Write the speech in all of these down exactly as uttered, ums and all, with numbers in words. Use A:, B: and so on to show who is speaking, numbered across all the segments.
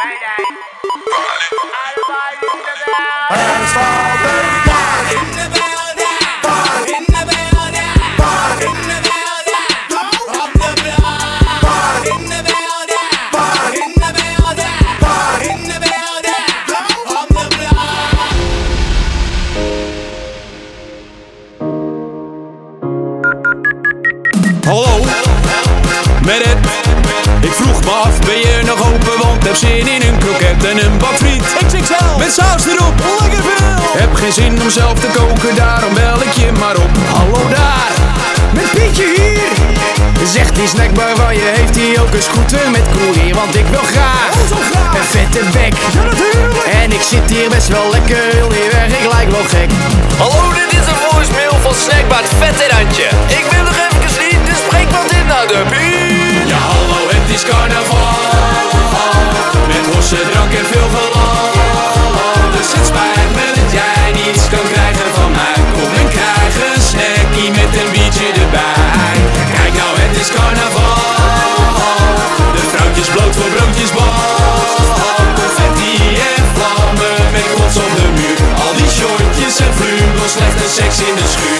A: Hallo, met het. Ik vroeg me af, ben je nog open? Want heb zin in een kroket en een bak friet X X L met saus erop, lekker veel. Heb geen zin om zelf te koken, daarom bel ik je maar op. Hallo daar, met Pietje hier. Zegt die snackbar van je, heeft hij ook een scooter met koerie? Want ik wil graag, oh, zo graag een vette bek. Ja, natuurlijk. En ik zit hier best wel lekker, heel die weg, ik lijk wel gek.
B: Hallo, dit is een voicemail van Snackbar Vet en Antje. Ik ben nog even niet, dus spreek wat in naar de piep.
A: Ja hallo, het is carnaval, met hosse, drank en veel gelal. Dus het spijt me dat jij niets kan krijgen van mij. Kom en krijg een snackie met een biertje erbij. Kijk nou, het is carnaval, de vrouwtjes bloot voor broodjesbal. Confetti en vlammen met rots op de muur. Al die shortjes en vlugels, slecht en seks in de schuur.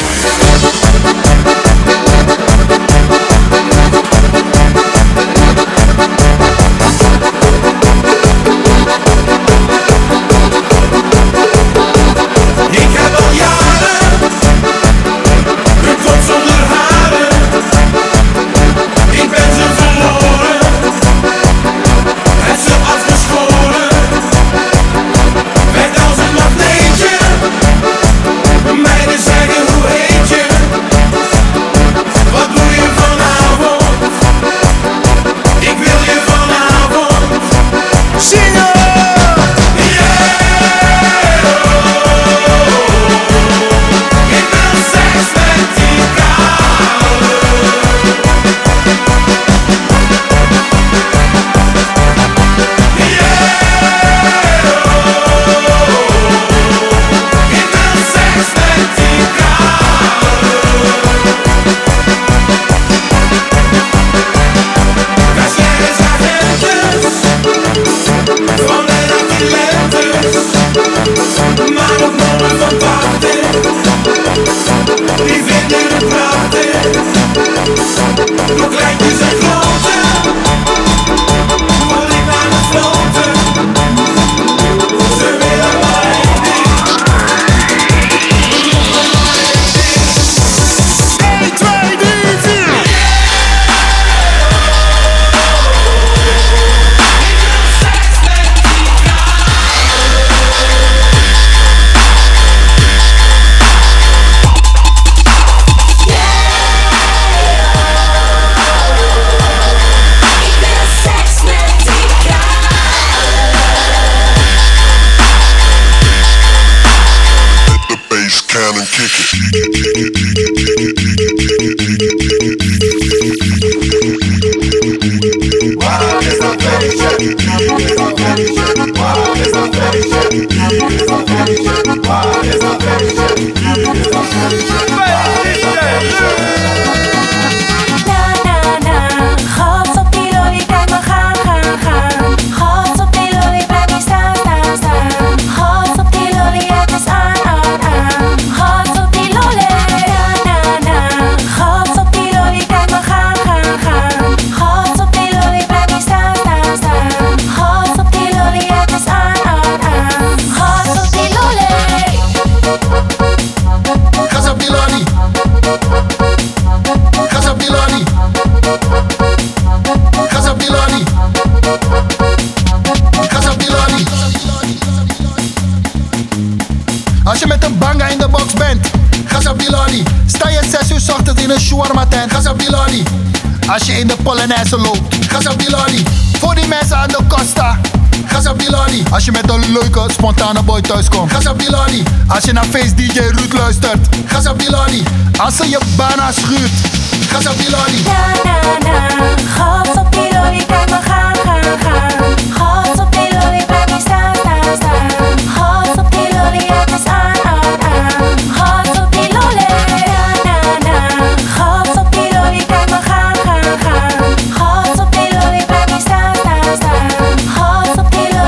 C: Als je met een banga in de box bent, Gazabilani. Sta je zes uur 's ochtends in een shawarma tent, Gazabilani. Als je in de Polonaise loopt, Gazabilani. Voor die mensen aan de Costa, Gazabilani. Als je met een leuke, spontane boy thuiskomt, Gazabilani. Als je naar Face D J Ruud luistert, Gazabilani. Als ze je bana schuurt, Gazabilani.
D: Na na na, gas op die lolly, kijk maar gaan, gaan, gaan. Gas op die lolly, blijf niet staan, staan, staan. Gas op die lolly, het is aan, aan, aan. Gas op die lolly. Na na na, gas op die lolly, kijk maar gaan, gaan, gaan. Gas op die lolly, blijf niet staan, staan, staan. Gas op die lolly.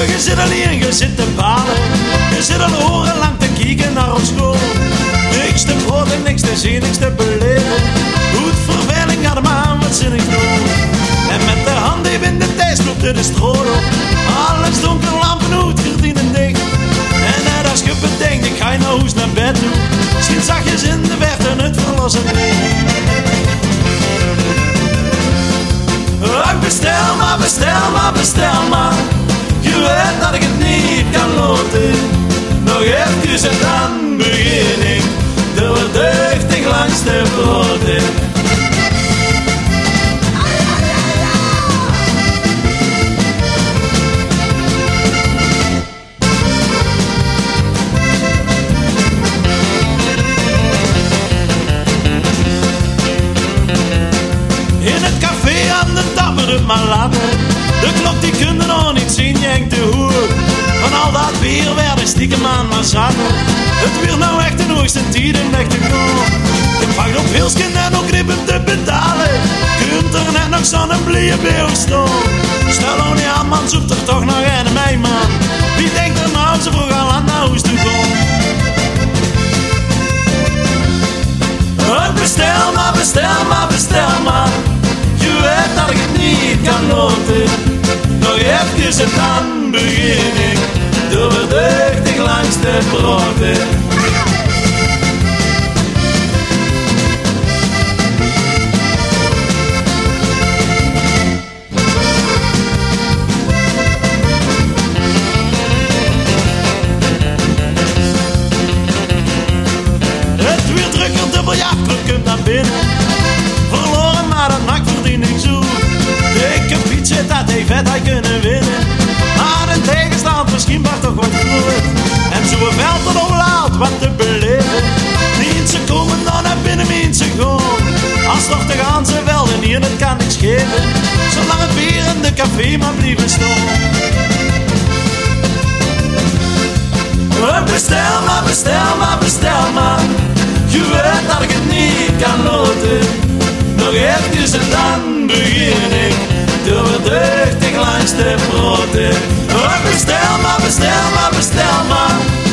E: Je zit alleen, je zit te balen. Je zit al orenlang te kijken naar ons school. Niks te proten, niks te zien, niks te beleven. Goed verveling gaat hem aan, wat zin ik doen. En met de hand even in de thijs loopt er de stroom op. Alles donker, lampen uit, gordijnen dicht. En net als je bedenkt, ik ga je naar huis naar bed toe. Misschien zachtjes in de verte het verlossen licht. Ach, bestel maar, bestel maar, bestel maar. Je weet dat ik het niet kan loten. Nog even en dan begin ik. Door deugdig langs de broden. In het café aan de dapper het maar laten. De klok die kunde nog niet zien, jengt de hoer. Van al dat bier werden stiekem aan maar zaten. Het weer nou echt de hoogste tijd om weg te komen. Ik wacht op Wilsken en ook rippen te betalen. Kunt er net nog zo'n blije beeuw staan. Stel nou niet aan man, zoekt er toch nog een mij man. Wie denkt er nou zo vroeg al aan naar huis toe komen? Bestel maar, bestel maar, bestel maar. Je weet dat ik het niet kan loten. Nog even en dan begin ik. Door deugdig langs de broden. Het weer drukker, dubbel ja, komt naar binnen. Verloren, maar dat maakt verdiening zo. Dikke Piet zit dat hij vet had kunnen winnen. Maar de tegenstand misschien maar toch wat groot. En zo veld er nog laat wat te beleven. Niet ze komen dan naar binnen, niet ze gaan. Als toch te gaan ze wel en hier, dat kan niks geven. Zolang het bier in de café maar blijven staan. Bestel maar, bestel maar, bestel maar. Je weet dat ik het niet kan loten. Nog even en dan begin ik. Door deugdig langs de broden. Bestel maar, bestel maar, bestel maar.